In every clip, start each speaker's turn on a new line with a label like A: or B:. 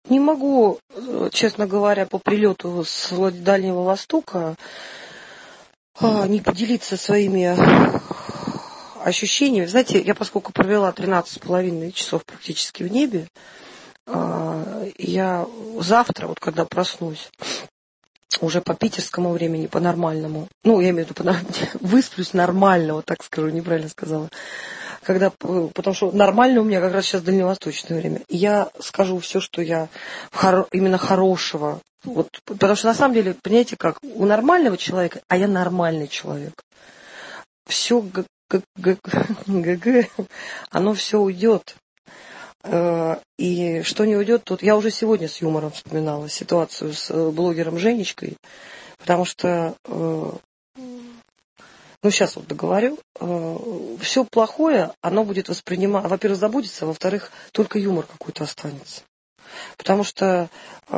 A: Не могу, честно говоря, по прилету с Дальнего Востока не поделиться своими ощущениями. Знаете, я поскольку провела 13,5 часов практически в небе, я завтра, вот когда проснусь, уже по питерскому времени, по нормальному, ну, я имею в виду, высплюсь нормально, вот так скажу, неправильно сказала, потому что нормально у меня как раз сейчас дальневосточное время. Я скажу все, что я именно хорошего. Вот, потому что на самом деле, понимаете, как у нормального человека, а я нормальный человек. Все оно все уйдет. И что не уйдет, тут я уже сегодня с юмором вспоминала ситуацию с блогером Женечкой, потому что, сейчас вот договорю, все плохое, оно будет воспринимать, во-первых, забудется, во-вторых, только юмор какой-то останется. Потому что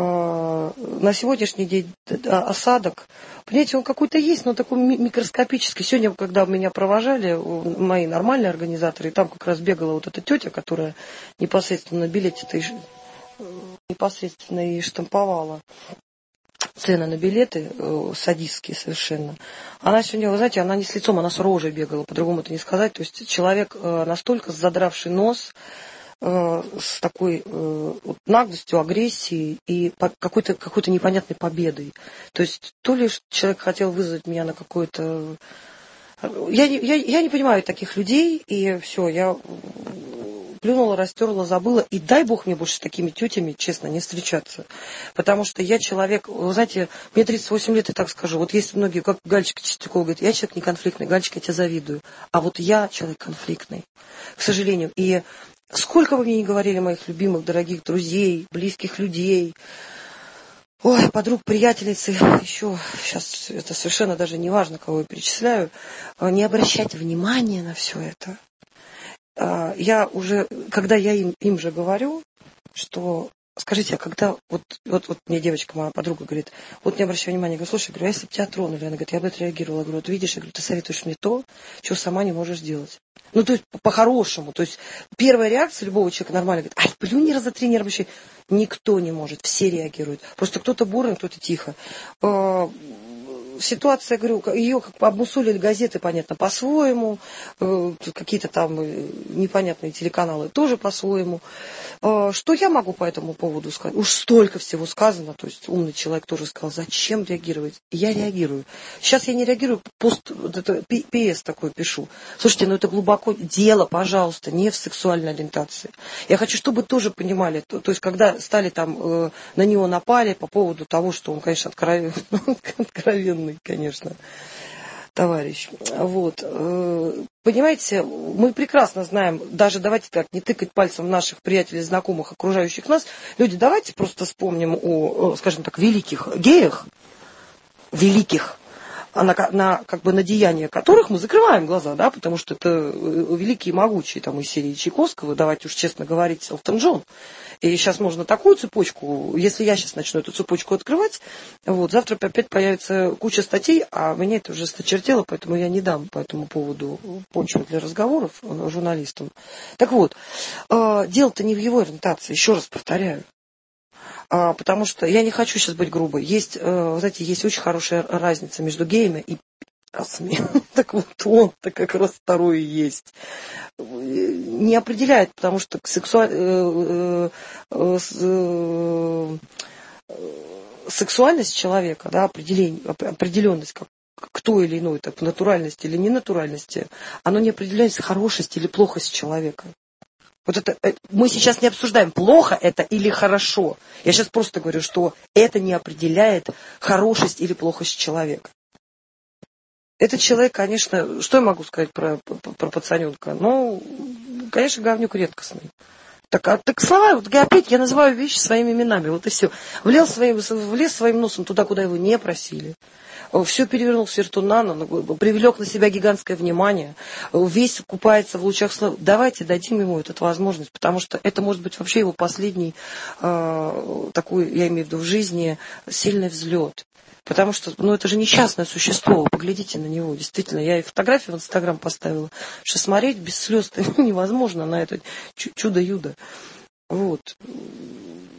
A: на сегодняшний день осадок, понимаете, он какой-то есть, но такой микроскопический. Сегодня, когда меня провожали мои нормальные организаторы, и там как раз бегала вот эта тетя, которая непосредственно на билете-то непосредственно и штамповала цены на билеты, садистские совершенно. Она сегодня, вы знаете, она не с лицом, она с рожей бегала, по-другому это не сказать. То есть человек настолько задравший нос, с такой наглостью, агрессией и какой-то непонятной победой. То есть то ли человек хотел вызвать меня на какое-то... Я не понимаю таких людей, и все, я плюнула, растерла, забыла, и дай бог мне больше с такими тетями, честно, не встречаться. Потому что я человек, вы знаете, мне 38 лет, и так скажу, вот есть многие, как Галечка Чистякова говорит, я человек не конфликтный, Галечка, я тебе завидую. А вот я человек конфликтный, к сожалению. И сколько вы мне не говорили моих любимых, дорогих друзей, близких людей, ой, подруг, приятельниц, еще сейчас это совершенно даже не важно, кого я перечисляю, не обращайте внимания на все это. Я уже, когда я им же говорю, что, скажите, а когда, вот мне девочка, моя подруга говорит, вот не обращай внимания, я говорю, слушай, говорю, если бы тебя тронули, она говорит, я бы отреагировала, я говорю, вот видишь, я говорю, ты советуешь мне то, чего сама не можешь сделать. Ну, то есть, по-хорошему, то есть, первая реакция любого человека нормально, говорит, ай, плюнь раза три, не обращай. Никто не может, все реагируют. Просто кто-то бурно, кто-то тихо. Ситуация, говорю, ее как бы обмусолили газеты, понятно, по-своему, какие-то там непонятные телеканалы тоже по-своему. Что я могу по этому поводу сказать? Уж столько всего сказано, то есть умный человек тоже сказал, зачем реагировать? Я реагирую. Сейчас я не реагирую, PS такой пишу. Слушайте, это глубоко дело, пожалуйста, не в сексуальной ориентации. Я хочу, чтобы тоже понимали, то есть когда стали там, на него напали по поводу того, что он, конечно, откровенный, конечно, товарищ. Вот. Понимаете, мы прекрасно знаем, даже давайте так, не тыкать пальцем в наших приятелей, знакомых, окружающих нас. Люди, давайте просто вспомним о, скажем так, великих геях, на деяния которых мы закрываем глаза, да, потому что это великие могучие, там, из серии Чайковского, давайте уж честно говорить, Элтон Джон. И сейчас можно такую цепочку, если я сейчас начну эту цепочку открывать, вот, завтра опять появится куча статей, а меня это уже сточертело, поэтому я не дам по этому поводу почву для разговоров журналистам. Так вот, дело-то не в его ориентации, еще раз повторяю. Потому что я не хочу сейчас быть грубой. Есть, знаете, есть очень хорошая разница между геями и пидорасами. Так вот он-то как раз второй и есть. Не определяет, потому что сексуальность человека, да, определенность, как то или иное, так, натуральности или ненатуральности, оно не определяет хорошесть или плохость человека. Вот это мы сейчас не обсуждаем, плохо это или хорошо. Я сейчас просто говорю, что это не определяет хорошесть или плохость человека. Этот человек, конечно, что я могу сказать про пацаненка? Ну, конечно, говнюк редкостный. Так слова, вот опять я называю вещи своими именами, вот и все. Влез своим носом туда, куда его не просили. Все перевернул с верту на ногу, привлек на себя гигантское внимание, весь купается в лучах славы. Давайте дадим ему эту возможность, потому что это может быть вообще его последний такой, я имею в виду, в жизни сильный взлет. Потому что, это же несчастное существо, поглядите на него, действительно. Я и фотографию в Инстаграм поставила, что смотреть без слез невозможно на это чудо-юдо. Вот.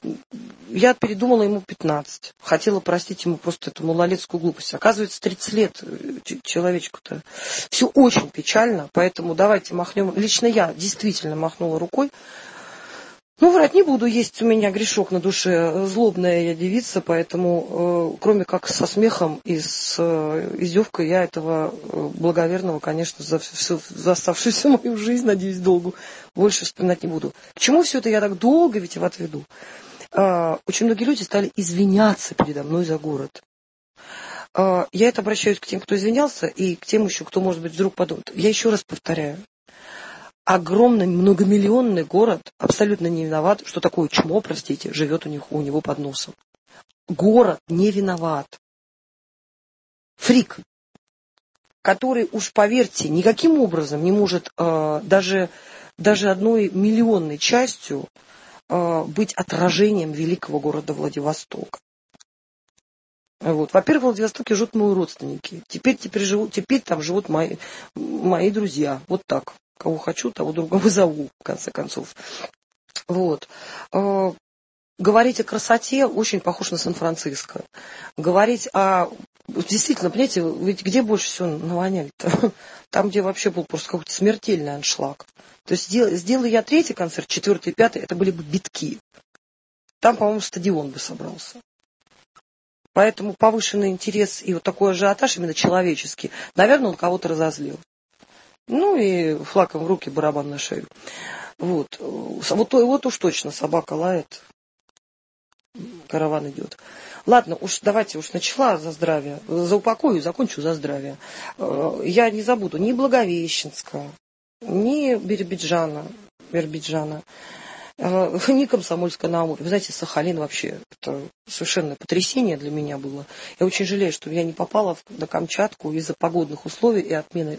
A: я передумала ему 15. Хотела простить ему просто эту малолетскую глупость. Оказывается, 30 лет человечку-то. Все очень печально, поэтому давайте махнем. Лично я действительно махнула рукой. Ну, врать не буду, есть у меня грешок на душе, злобная я девица, поэтому, кроме как со смехом и с издевкой, я этого благоверного, конечно, за оставшуюся мою жизнь, надеюсь, долгу, больше вспоминать не буду. К чему все это я так долго ведь отведу? Очень многие люди стали извиняться передо мной за город. Я это обращаюсь к тем, кто извинялся, и к тем еще, кто, может быть, вдруг подумает. Я еще раз повторяю. Огромный многомиллионный город абсолютно не виноват, что такое чмо, простите, живет у него под носом. Город не виноват. Фрик, который, уж поверьте, никаким образом не может даже одной миллионной частью быть отражением великого города Владивостока. Вот. Во-первых, в Владивостоке живут мои родственники. Теперь там живут мои друзья. Вот так. Кого хочу, того другого зову, в конце концов. Вот. Говорить о красоте очень похож на Сан-Франциско. Говорить о... Действительно, понимаете, ведь где больше всего навоняли-то? Там, где вообще был просто какой-то смертельный аншлаг. То есть сделал я 3-й концерт, 4-й, 5-й, это были бы битки. Там, по-моему, стадион бы собрался. Поэтому повышенный интерес и вот такой ажиотаж именно человеческий, наверное, он кого-то разозлил. Ну и флаком в руки, барабан на шею. Вот уж точно собака лает, караван идет. Ладно, давайте начала за здравие. За упокою закончу за здравие. Я не забуду ни Благовещенска, ни Биробиджана, ни Комсомольска-на-Амуре. Вы знаете, Сахалин вообще, это совершенно потрясение для меня было. Я очень жалею, что я не попала на Камчатку из-за погодных условий и отмены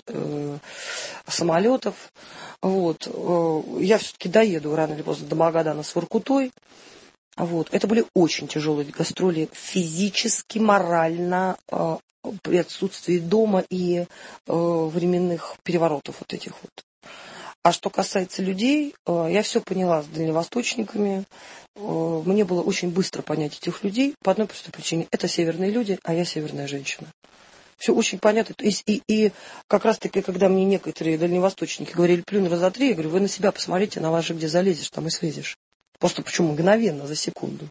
A: самолетов. Вот. Я все-таки доеду рано или поздно до Магадана с Воркутой. Вот. Это были очень тяжелые гастроли физически, морально, при отсутствии дома и временных переворотов вот этих вот. А что касается людей, я все поняла с дальневосточниками. Мне было очень быстро понять этих людей по одной простой причине. Это северные люди, а я северная женщина. Все очень понятно. И как раз-таки, когда мне некоторые дальневосточники говорили, плюнь раза 3, я говорю, вы на себя посмотрите, на вас же где залезешь, там и слезешь. Просто почему? Мгновенно, за секунду.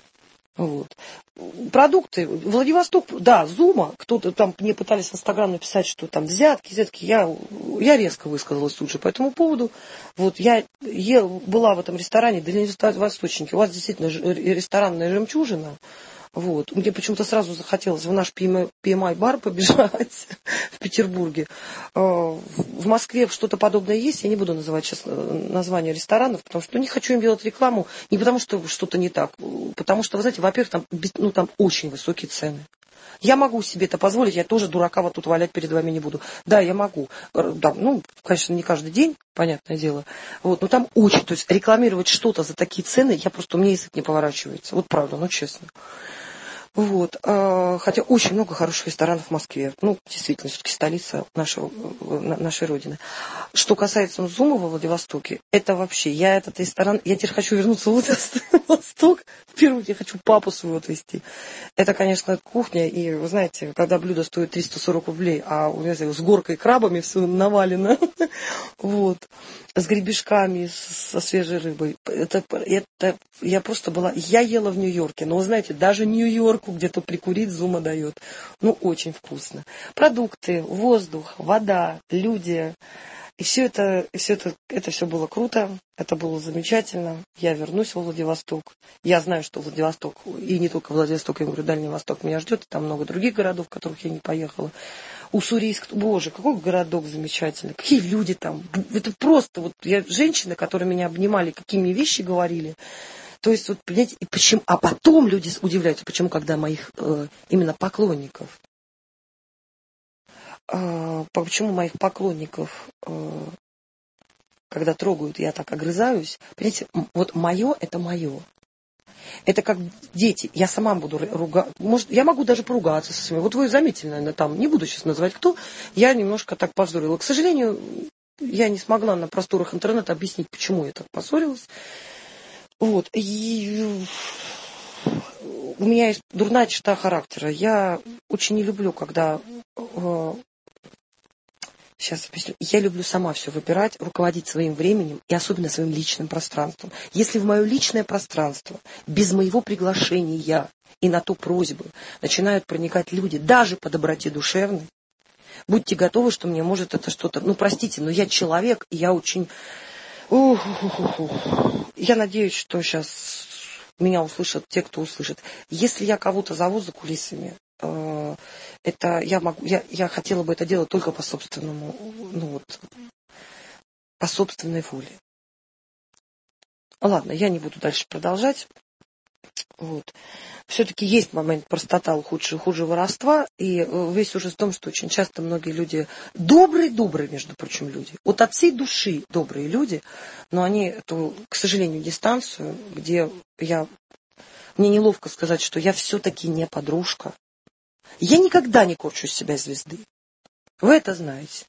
A: Вот. Продукты. Владивосток, да, Зума. Кто-то там мне пытались в Инстаграм написать, что там взятки. Я резко высказалась тут же по этому поводу. Вот я была в этом ресторане, дальневосточники. У вас действительно ресторанная жемчужина. Вот. Мне почему-то сразу захотелось в наш PMI-бар побежать в Петербурге. В Москве что-то подобное есть. Я не буду называть сейчас название ресторанов, потому что не хочу им делать рекламу. Не потому что что-то не так. Потому что, вы знаете, во-первых, там очень высокие цены. Я могу себе это позволить, я тоже дурака вот тут валять перед вами не буду. Да, я могу. Да, конечно, не каждый день, понятное дело. Вот, но там очень, то есть рекламировать что-то за такие цены, у меня язык не поворачивается. Вот правда, честно. Вот. Хотя очень много хороших ресторанов в Москве. Действительно, все-таки столица нашей Родины. Что касается Зума во Владивостоке, это вообще, я этот ресторан, я теперь хочу вернуться в Владивосток. В первую очередь я хочу папу своего отвезти. Это, конечно, кухня, и вы знаете, когда блюдо стоит 340 рублей, а у меня с горкой крабами все навалено, вот, с гребешками, со свежей рыбой. Я просто была, я ела в Нью-Йорке, но вы знаете, даже Нью-Йорку где-то прикурить Зума дает. Очень вкусно. Продукты, воздух, вода, люди. И все это все было круто, это было замечательно. Я вернусь в Владивосток. Я знаю, что Владивосток, и не только Владивосток, я говорю, Дальний Восток меня ждет, там много других городов, в которых я не поехала. Уссурийск, боже, какой городок замечательный, какие люди там. Это просто, женщины, которые меня обнимали, какие мне вещи говорили. То есть, понимаете, и почему, а потом люди удивляются, почему, когда моих именно поклонников, почему моих поклонников, когда трогают, я так огрызаюсь, понимаете, мое – это мое. Это как дети. Я сама буду ругаться. Может, я могу даже поругаться со своими. Вы заметили, наверное, там, не буду сейчас называть кто, я немножко так позорила. К сожалению, я не смогла на просторах интернета объяснить, почему я так поссорилась. Вот. И у меня есть дурная черта характера. Я очень не люблю, когда... Сейчас объясню. Я люблю сама все выбирать, руководить своим временем и особенно своим личным пространством. Если в мое личное пространство без моего приглашения и на ту просьбу начинают проникать люди, даже по доброте душевной, будьте готовы, что мне может это что-то... Ну, простите, но я человек, и я очень... Я надеюсь, что сейчас меня услышат те, кто услышит. Если я кого-то зову за кулисами, это я хотела бы это делать только по собственному, по собственной воле. Ладно, я не буду дальше продолжать. Вот. Все-таки есть момент простота хуже воровства, и весь ужас в том, что очень часто многие люди, добрые, между прочим, люди, вот от всей души добрые люди, но они эту, к сожалению, дистанцию, где мне неловко сказать, что я все-таки не подружка. Я никогда не корчу из себя звезды. Вы это знаете.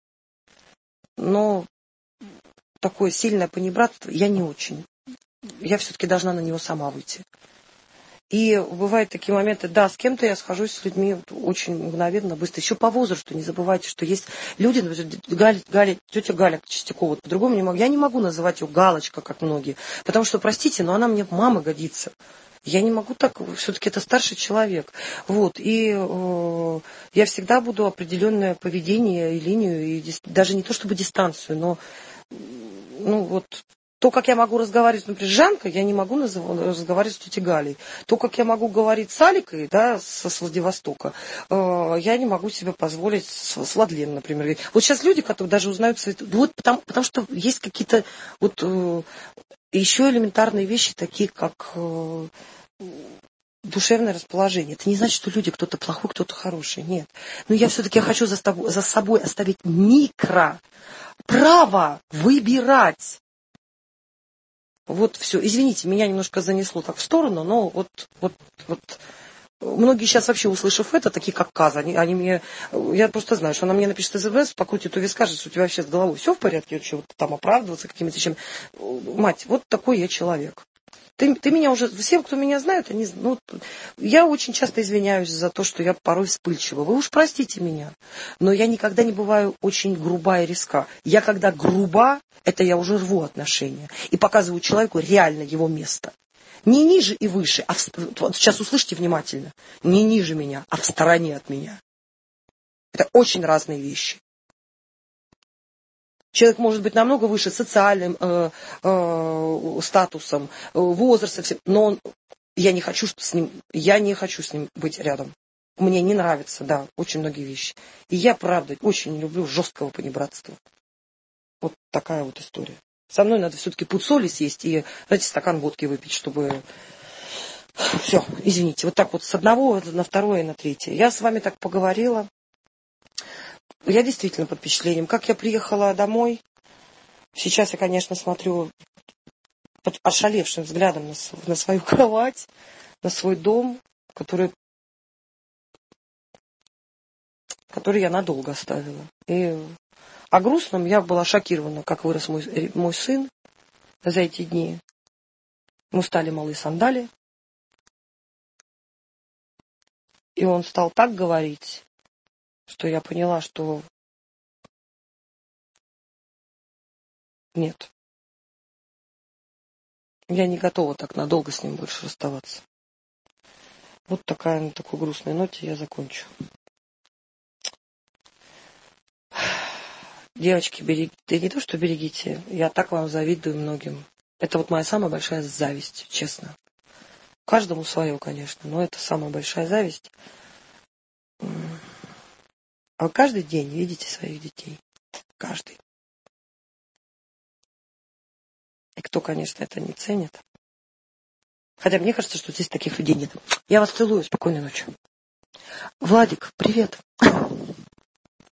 A: Но такое сильное понебратство я не очень. Я все-таки должна на него сама выйти. И бывают такие моменты, да, с кем-то я схожусь с людьми очень мгновенно, быстро. Еще по возрасту не забывайте, что есть люди, тетя Галя Чистякова, по-другому не могу. Я не могу называть ее Галочка, как многие. Потому что, простите, но она мне в мама годится. Я не могу так, все-таки это старший человек. Вот, и я всегда буду определенное поведение и линию, и даже не то чтобы дистанцию, но то, как я могу разговаривать, например, с Жанкой, я не могу разговаривать с тетей Галей. То, как я могу говорить с Аликой, да, со Владивостока, я не могу себе позволить с Владленом, например. Вот сейчас люди, которые даже узнают свои... Вот потому что есть какие-то еще элементарные вещи, такие как душевное расположение. Это не значит, что люди кто-то плохой, кто-то хороший. Нет. Но я все-таки хочу за собой оставить право выбирать. Вот все. Извините, меня немножко занесло так в сторону, но вот многие сейчас вообще, услышав это, такие как Каза, они мне, я просто знаю, что она мне напишет СМС, покрутит увес, скажет, что у тебя вообще с головой все в порядке, вообще вот там оправдываться какими-то вещами. Мать, вот такой я человек. Ты меня уже, всем, кто меня знает, я очень часто извиняюсь за то, что я порой вспыльчива. Вы уж простите меня, но я никогда не бываю очень груба и резка. Я когда груба, это я уже рву отношения и показываю человеку реально его место. Не ниже и выше, вот сейчас услышьте внимательно, не ниже меня, а в стороне от меня. Это очень разные вещи. Человек может быть намного выше социальным статусом, возрастом, но я не хочу с ним быть рядом. Мне не нравятся, да, очень многие вещи. И я, правда, очень не люблю жесткого понебратства. Вот такая вот история. Со мной надо все-таки пуд соли съесть и, знаете, стакан водки выпить, чтобы... Все, извините, вот так вот с одного на второе и на третье. Я с вами так поговорила. Я действительно под впечатлением. Как я приехала домой, сейчас я, конечно, смотрю под ошалевшим взглядом на свою кровать, на свой дом, который я надолго оставила. А грустным я была шокирована, как вырос мой сын за эти дни. Мы стали малые сандали. И он стал так говорить, что я поняла, что нет. Я не готова так надолго с ним больше расставаться. Вот на такой грустной ноте я закончу. Девочки, да не то, что берегите, я так вам завидую многим. Это вот моя самая большая зависть, честно. Каждому свое, конечно, но это самая большая зависть. А вы каждый день видите своих детей. Каждый. И кто, конечно, это не ценит. Хотя мне кажется, что здесь таких людей нет. Я вас целую. Спокойной ночи. Владик, привет.